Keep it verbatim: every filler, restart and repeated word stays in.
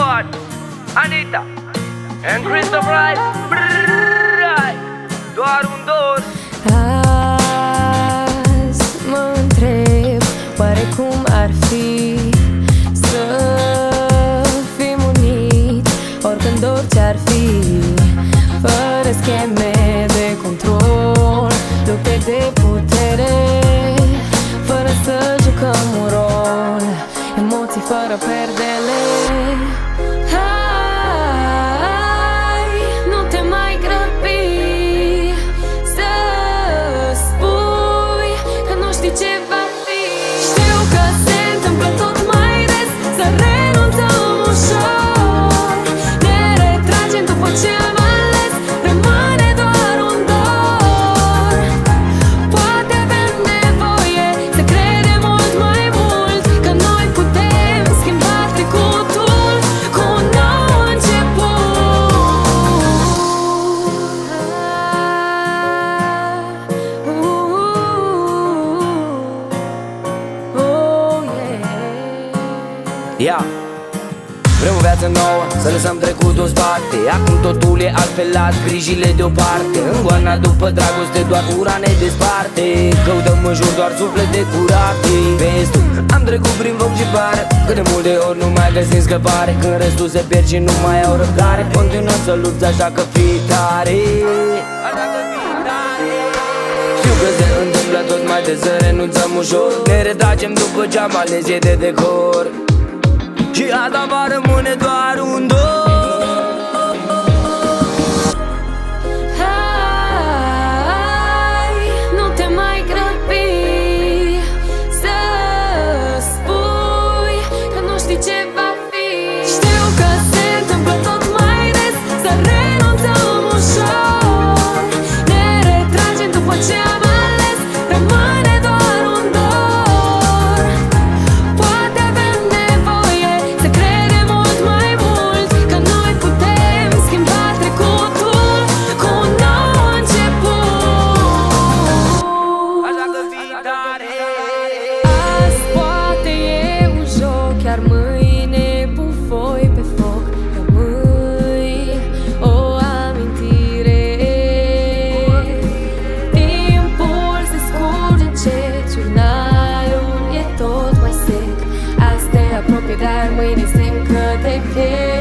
Squad, Anita and Christoph Wright. Doar un dor. Azi mă întreb oare cum ar fi să fim uniți, oricând orice-ar fi, fără scheme de control, lupte de putere, fără să jucăm un rol, emoții fără perdele. Hai, nu te mai grăbi să spui că nu știi ce va fi. Știu că se întâmplă tot mai des să renunțăm ușor, ne retragem după ce am ales, rămâne doar un dor. Poate avem nevoie să credem mult mai mult că noi putem schimba trecutul cu un nou început. Oh, yeah. Ia Vrem o viață nouă, să lăsăm trecutul în spate. Acum totul e altfel, las grijile deoparte. În goana după dragoste doar ura ne desparte. Căutăm în jur doar suflete curate. Vezi tu, am trecut prin foc și bare, cât de multe ori nu mai găsim scăpare. Când restul se pierd și nu mai au răbdare, continuăm să lupți, așa că fii tare. Știu că se întâmplă tot mai des să renunțăm ușor, ne retragem după ce am ales, e de decor. Și asta va rămâne doar un dor. Hai, nu te mai grăbi să spui că nu știi ce va fi. Știu că se întâmplă tot mai des să renunțăm ușor, ne retragem după ce am ales, rămâne doar un dor. Poate avem nevoie să credem mult mai mult că noi putem schimba trecutul cu un nou început. Așa că fii tare. Azi poate e un joc, chiar mâine bufoi pe foc. Rămâi o amintire. Timpul se scurge încet, jurnalul e tot mai sec. Azi te apropie, dar mâine simt că te pierd.